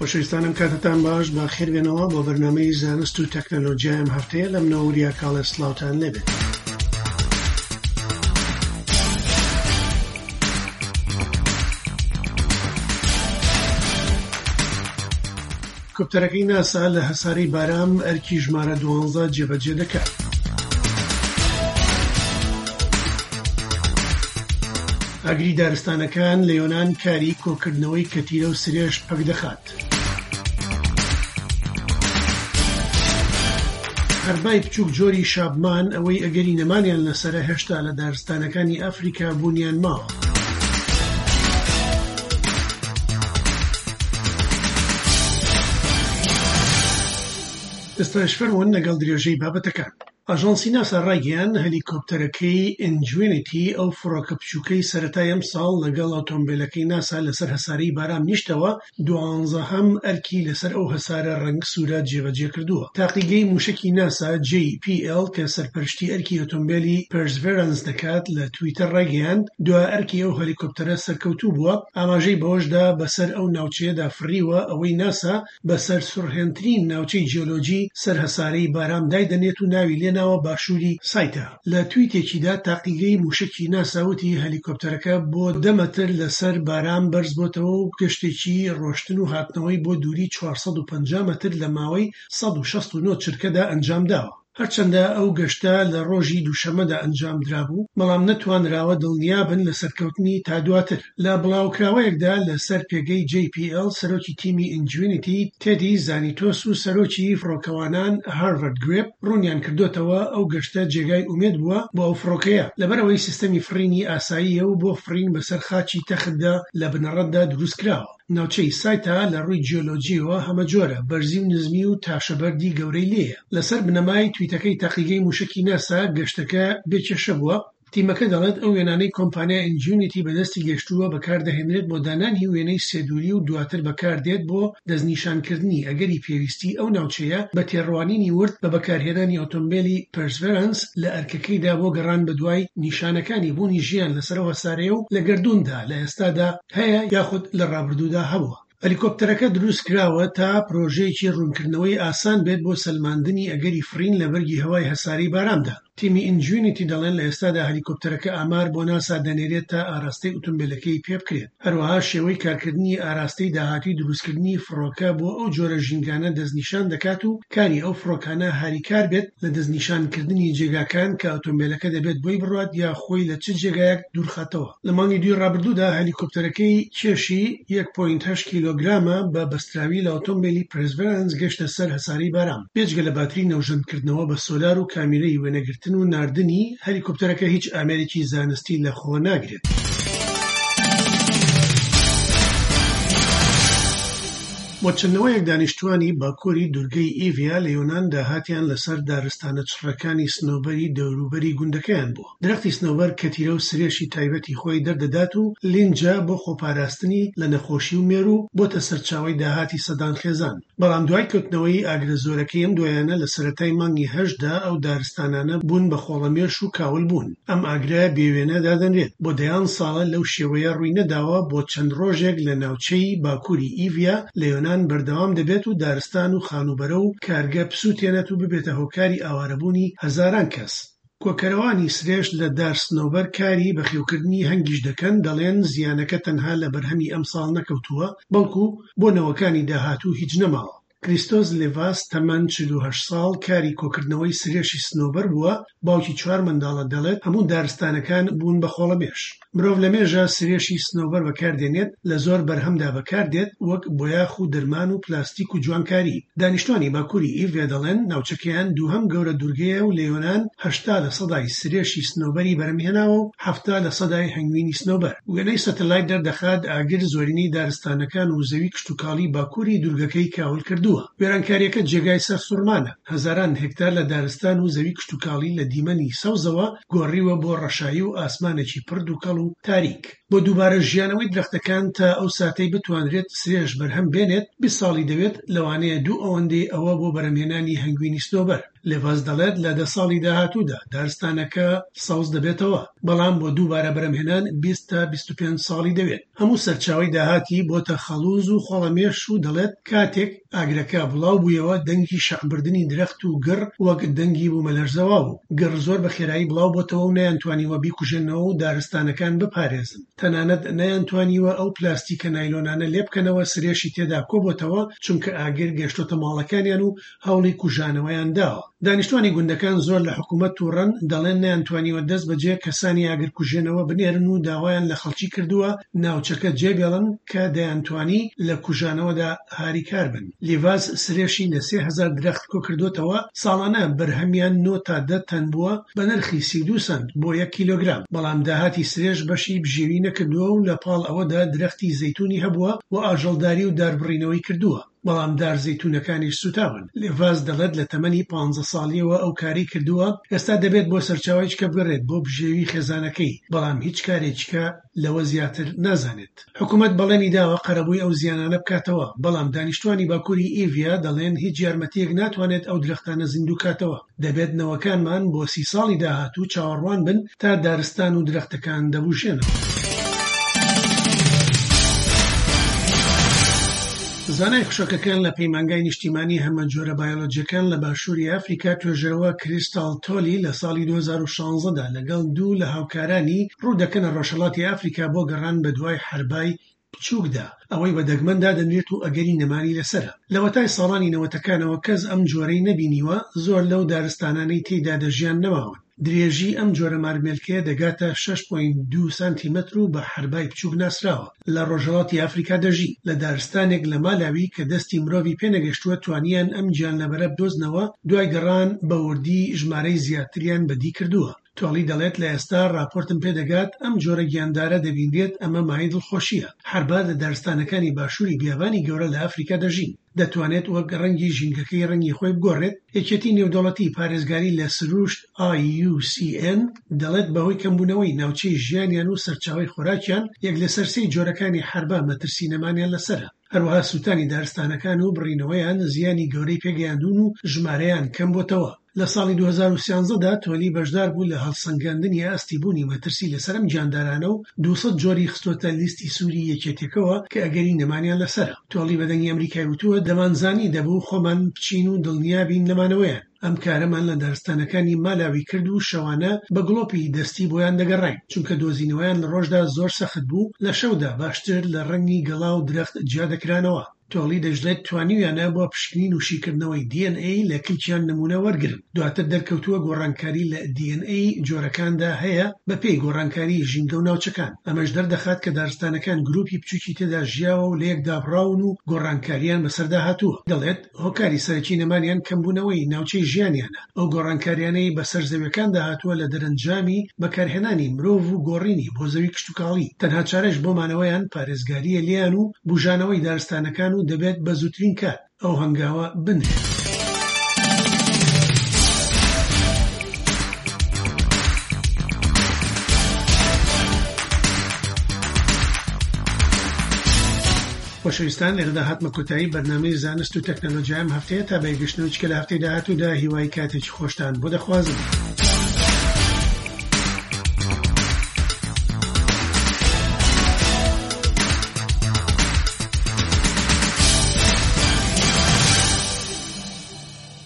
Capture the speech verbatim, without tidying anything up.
خۆشەویستانم کاتتان باش با خێربێنەوە بۆ بەرنامەی زانست و تەکنۆلۆجیا ئەم هەفتەیە لە منەوە کاڵە سلااوتان لێبێت. کۆپتەرەکەی ناسا لە هەساری بارام ئەرکی ژمارە دوانزە جێبەجێ دەکات. ئاگری دارستانەکان لە یۆنان کاری کۆکردنەوەی کەتیرە و سرێش پەک دەخات. هەربای بچووک جۆری شابمان ئەوەی ئەگەری نەمانیان لەسەرە هێشتا لە دارستانەکانی ئەفریکا بوونیان ماوە. ئێستاش فەرموون لەگەڵ درێژەی بابەتەکان. ئاژانسی ناسا ڕایگەیان هەلیکۆپتەرەکەی ئینجوێنیتی ئەو فڕۆکە بچووکەی سەرەتای ئەم ساڵ لەگەڵ ئۆتۆمبیلەکەی ناسا لەسەر هەساری بارام نیشتەوە دوانزەهەم ئەرکی لەسەر ئەو هەسارە ڕەنگ سوورە جێبەجێ کردووە. تاقیگەی موشکی ناسا جی پی ئێل کە سەرپەرشتی ئەرکی ئۆتۆمبیلی پەرسڤێرەنس دەکات لە تویتەر ڕایگەیان دوای ئەرکی ئەو هەلیکۆپتەرە سەرکەوتوو بووە، ئاماژەی بەوەشدا بەسەر ئەو ناوچەیەدا فڕیوە ئەوەی ناسا بەسەر سوڕهێنترین ناوچەی جیۆلۆجی سەر هەسارەی بارام دایدەنێت و ناوی لێ ناوە باشووری سایتە. لە تویتێکیدا تاقیگەی موشکی ناساوتی هەلیکۆپتەرەکە بۆ دە مەتر لەسەر بارام بەرز بۆتەوە و گەشتێکی ڕۆشتن و هاتنەوەی بۆ دووری چوارسەد و پەنجا مەتر لە ماوەی سەد و شەست و نۆ چرکەدا ئەنجام داوە. هەرچەندە ئەو گەشتە لە ڕۆژی دووشەمەدا ئەنجام درابوو، بەڵام نەتوانراوە دڵنیابن لە سەرکەوتنی تا دواتر. لە بڵاوکراوەیەکدا لەسەر پێگەی جی پی ئێل سەرۆکی تیمی ئینجوێنیتی تێدی زانیتۆس و سەرۆکی فڕۆکەوانان هارڤارد گرێپ ڕوونیان کردوتەوە ئەو گەشتە جێگای ئومێد بووە بۆ ئەو فڕۆکەیە لەبەرەوەی سیستەمی فڕینی ئاساییە و بۆ فڕین بەسەر خاچی تەختدا لە بنەڕەتدا دروست کراوە. ناوچەی سایتا لە ڕووی جیۆلۆجیەوە هەمە جۆرە، بەرزی و نزمی و تاشەبەردی گەورەی لێیە. لەسەر بنەمای تویتەکەی تاقیگەی موشکی ناسا گەشتەکە بێکێشە بووە. تیمەکە دەڵێت ئەو وێنانەی کۆمپانیا ئینجوێنیتی بەدەستی گەشتووە بەکاردەهێنرێت بۆ دانانی وێنەی سێدووری و دواتر بەکاردێت بۆ دەستنیشانکردنی ئەگەری پێویستی ئەو ناوچەیە بە تێڕوانینی ورد بە بەکارهێنانی ئۆتۆمبیلی پەرسڤێرەنس لە ئەرکەکەیدا بۆ گەڕان بە دوای نیشانەکانی بوونی ژیان لەسەر هەسارەیە و لە گەردووندا لە ئێستادا هەیە یاخود لە ڕابردوودا هەبووە. هەلیکۆپتەرەکە دروست کراوە تا پرۆژەیەکی ڕوونکردنەوەی ئاسان بێت بۆ سەلماندنی ئەگەری فرین لە بەرگی هەوای هەساری بارامدا. تیمی ئینجوێنیتی دەڵێن لە ئێستادا هەلیکۆپتەرەکە ئامار بۆ ناسا دەنێرێت تا ئاراستەی ئۆتۆمبیلەکەی پێ بکرێت. هەروەها شێوەی کارکردنی ئاراستەی داهاتوی دروستکردنی فڕۆکە بۆ ئەو جۆرە ژینگانە دەستنیشان دەکات و کاری ئەو فڕۆکانە هاریکار بێت لە دەستنیشانکردنی جێگاکان کە ئۆتۆمبیلەکە دەبێت بۆی بڕوات یا خۆی لە چ جێگایەک دوورخاتەوە. لە مانگی دوی ڕابردوودا هەلیکۆپتەرەکەی کێشی یەک پۆینت هەشت کیلۆگرامە بە بەستراوی لە ئۆتۆمبیلی پەرسڤێرەنس گەشتە سەر هەساری بارام. بێجگە لە باتری نەوژەندکردنەوە بە سۆلار و کامیرەی وێنەگرتن و ناردنی، هەلیکۆپتەرەکە هیچ ئامێرێکی زانستی لە خۆ ناگرێت. بۆ چەندەوەیەک دانیشتوانی باکووری دورگەی ئیڤیا لە یۆنان داهاتیان لەسەر دارستانە چڕەکانی سنۆبەری دەوروبەری گوندەکەیان بووە. درەختی سنۆبەر کەتیرە و سرێشی تایبەتی خۆی دەردەدات و لینجە بۆ خۆپاراستنی لە نەخۆشی و مێرو بۆتە سەرچاوەی داهاتی سەدان خێزان. بەڵام دوای کەوتنەوەی ئاگرە زۆرەکەی ئەم دوایانە لە سەرەتای مانگی هەشتدا ئەو دارستانانە بوون بە خۆڵەمێش و کاول بوون. ئەم ئاگرە بێوێنە دادەنرێت. بۆ دەیان ساڵە لەو شێوەیە ڕووی نەداوە بۆ چەند ڕۆژێک لە ناوچەی باکووری ئیڤیا لە یۆنان بەردەوام دەبێت و دارستان و خانوبەرە و کارگە پسووتێنێت و ببێتە هۆکاری ئاوارەبوونی هەزاران کەس. کۆکەرەوانی سرێش لە دار سنۆبەر کاری بەخێوکردنی هەنگیش دەکەن، دەڵێن زیانەکە تەنها لە بەرهەمی ئەم ساڵ نەکەوتووە، بەڵکو بۆ نەوەکانی داهاتوو هیچ نەماوە. کریستۆس لێڤاس تەمەن چل و هەشت ساڵ کاری کۆکردنەوەی سرێشی سنۆبەر بووە. باوکی چوار منداڵە دەڵێت هەموو دارستانەکان بوون بە خۆڵەمێش. مرۆڤ لە مێژە سرێشی سنۆبەر بەکاردێنێت، لە زۆر بەرهەمدا بەکاردێت وەک بۆیاخ و دەرمان و پلاستیک و جوانکاری. دانیشتوانی باکووری ئیڤیا دەڵێن ناوچەکەیان دووهەم گەورە دورگەیە و لە یۆنان هەشتا لە سەدای سرێشی سنۆبەری بەرهەمهێناوە و هەفتا لە سەدای هەنگوینی سنۆبەر. وێنەی سەتەلایت دەردەخات ئاگر زۆرینەی دارستانەکان و زەوی کشتوکاڵی باکووری دورگەکەی کاول کردووە. وێرانکاریەکە جێگای سەر سوورمانە. هەزاران هێکتار لە دارستان و زەوی کشتوکاڵی لە دیمەنی سەوزەوە گۆڕیوە بۆ ڕەشایی و ئاسمانێکی پرد و کەڵ و تاریک. بۆ دووبارە ژیانەوەی درەختەکان تا ئەو ساتەی بتوانرێت سرێش بەرهەم بێنێت بیست ساڵی دەوێت، لەوانەیە دوو ئەوەندەی ئەوە بۆ بەرهەمهێنانی هەنگوینی سنۆبەر. لێڤاز دەڵێت لە دە ساڵی داهاتوودا دارستانەکە سەوز دەبێتەوە، بەڵام بۆ دووبارە بەرهەمهێنان بیست تا بیست و پێنج ساڵی دەوێت. هەموو سەرچاوەی داهاتی بۆتە خەڵوز و خۆڵەمێش و دەڵێت کاتێک ئاگرەکە بڵاو بوویەوە دەنگی شەعبردنی درەخت و گڕ وەک دەنگی بوومەلەرزەوە بوو. گڕ زۆر بە خێرایی بڵاو بۆتەوە و نەیانتوانیوە بیکوژێنەوە و دارستانەکان بپارێزن. تەنانەت نەیانتوانیوە ئەو پلاستیکە نایلۆنانە لێبکەنەوە سرێشی تێدا کۆبۆتەوە چونکە ئاگر گەشتۆتە ماڵەکانیان و هەوڵی کوژانەوەیان داوە. دانیشتوانی گوندەکان زۆر لە حکوومەت تووڕەن دەڵێن نەیانتوانیوە دەست بەجێ کەسانی ئاگر کوژێنەوە بنێرن و داوایان لە خەڵکی کردووە ناوچەکە جێبێڵن کە دەیانتوانی لە کوژانەوەدا هاریکار بن. لیڤاز سرێشی لە سێ هەزار درەخت کۆ کردوتەوە، ساڵانە بەرهەمیان نۆ تا دە تەن بووە بە نرخی سی و دو سەنت بۆ یەک کیلۆگرام، بەڵام داهاتی سرێش بەشی بژێوی نەکردووە و لە پاڵ ئەوەدا درەختی زەیتونی هەبووە و ئاژەڵداری و داربڕینەوەی کردووە، بەڵام دار زەیتونەکانیش سوتاون. لیڤاز دەڵێت لە تەمەنی پانزە ساڵیەوە ئەو کاری کردووە، ئێستا دەبێت بۆ سەرچاوەیەکە بگەڕێت بۆ بژێوی خێزانەکەی، بەڵام هیچ کارێکیکە لەوە زیاتر نازانێت. حکوومەت بەڵێنی داوە قەرەبووی ئەو زیانانە بکاتەوە، بەڵام دانیشتوانی باکووری ئیڤیا دەڵێن هیچ یارمەتیەک ناتوانێت ئەو درەختانە زیندوو کاتەوە. دەبێت نەوەکانمان بۆ سی ساڵی داهاتوو چاوەڕوان بن تا دارستان و درەختەکان دەبوژێنەوە. زانای خوشەکەکان لە پەیمانگای نیشتیمانی هەمە جۆرە بایۆلۆجیەکان لە باشووری ئەفریقا توێژەرەوە کریستال تۆلی لە ساڵی دوو هەزار و شانزەدا لەگەڵ دوو لە هاوکارانی ڕوودەکەنە ڕۆژهەڵاتی ئەفریقا بۆ گەڕان بە دوای حەربای بچووکدا، ئەوەی بە دەگمەندا دەنوێت و ئەگەری نەمانی لەسرە. لە وەتای ساڵانی نەوەتەکانەوە کەس ئەم جۆرەی نەبینیوە، زۆر لەو دارستانانەی تێیدا دەژیان نەماون. درێژی ئەم جۆرە مارمێلکەیە دەگاتە شەش پۆینت دوو سانتیمەتر و بە حەربای بچووک ناسراوە. لە ڕۆژهەڵاتی ئەفریقا دەژی لە دارستانێک لە مالاوی کە دەستی مرۆڤی پێنەگەشتووە توانیان ئەم گیانلەبەرە بدۆزنەوە، دوای گەڕان بە وردی ژمارەی زیاتریان بەدی کردووە. تۆڵی دەڵێت لە ئێستا راپۆرتم پێدەگات ئەم جۆرە گیاندارە دەبینرێت، ئەمە مای دڵخۆشیە. حەربا لە دارستانەکانی باشووری بیابانی گەورە لە ئەفریقا دەژین، دەتوانێت وەک ڕەنگی ژینگەکەی ڕەنگی خۆی بگۆڕێت. یەکێتی نێودەوڵەتی پارێزگاری لە سروشت ئای یو سی ئێن دەڵێت بەهۆی کەمبوونەوەی ناوچەی ژیانیان و سەرچاوەی خۆراکیان یەک لە سەرسەی جۆرەکانی حەربا مەترسینەمانیان لەسرە. هەروەها سووتانی دارستانەکان و بڕینەوەیان زیانی گەورەی پێگەیاندون و ژمارەیان کەم بۆتەوە. لە ساڵی دوو هەزار و سیانزەدا تۆلی بەشدار بوو لە هەڵسەنگاندنی ئاستیبوونی مەترسی لەسەر ئەم گیاندارانە و دووسەد جۆری خستۆتە لیستی سووری یەکێتێکەوە کە ئەگەری نەمانیان لەسرە. تۆڵی بەدەنگی ئەمریکای وتووە دەمانزانی دەبوو خۆمان بچین و دڵنیابین لەمانەوەیان. ئەم کارەمان لە دارستانەکانی مالاوی کرد و شەوانە بە گڵۆپی دەستی بۆیان دەگەڕین، چونکە دۆزینەوەیان لە ڕۆژدا زۆر سەخت بوو، لە شەودا باشتر لە ڕەنگی گەڵا و درەخت جیا دەکرانەوە. تۆڵی دەژڵێت توانیویانە بۆ پشکنین و شیکردنەوەی دی ئەن ئەی لە کلکیان نمونە وەرگرن. دواتر دەرکەوتووە گۆڕانکاری لە دی ئەن ئەی جۆرەکاندا هەیە بە پێی گۆڕانکاری ژینگە و ناوچەکان. ئەمەش دەردەخات کە دارستانەکان گروپی بچووکی تێدا ژیاوە و لە یەکدا بڕاون و گۆڕانکاریان بەسەردا هاتووە. دەڵێت هۆکاری سەرەکی نەمانیان کەمبوونەوەی ناوچەی ژیانیانە. ئەو گۆڕانکاریانەی بەسەر زەویەکاندا هاتووە لە دەرەنجامی بەکارهێنانی مرۆڤ و گۆڕینی بۆ زەوی کشتتوکاڵی. تەنها چارەش بۆ مانەوەیان پارێزگاریە لیان و بژانەوەی دارستانەکان و دەبێت بە زووترین کات ئەو هەنگاوە بنێت. خۆشەویستان، لێرەدا هاتمە کۆتایی بەرنامەی زانست و تەکنۆلۆژیام هەفتەیە تا بەیگەشتنەوەی کە لە هەفتەی داهاتوودا هیوای کاتێکی خۆشتان بۆ دەخوازم.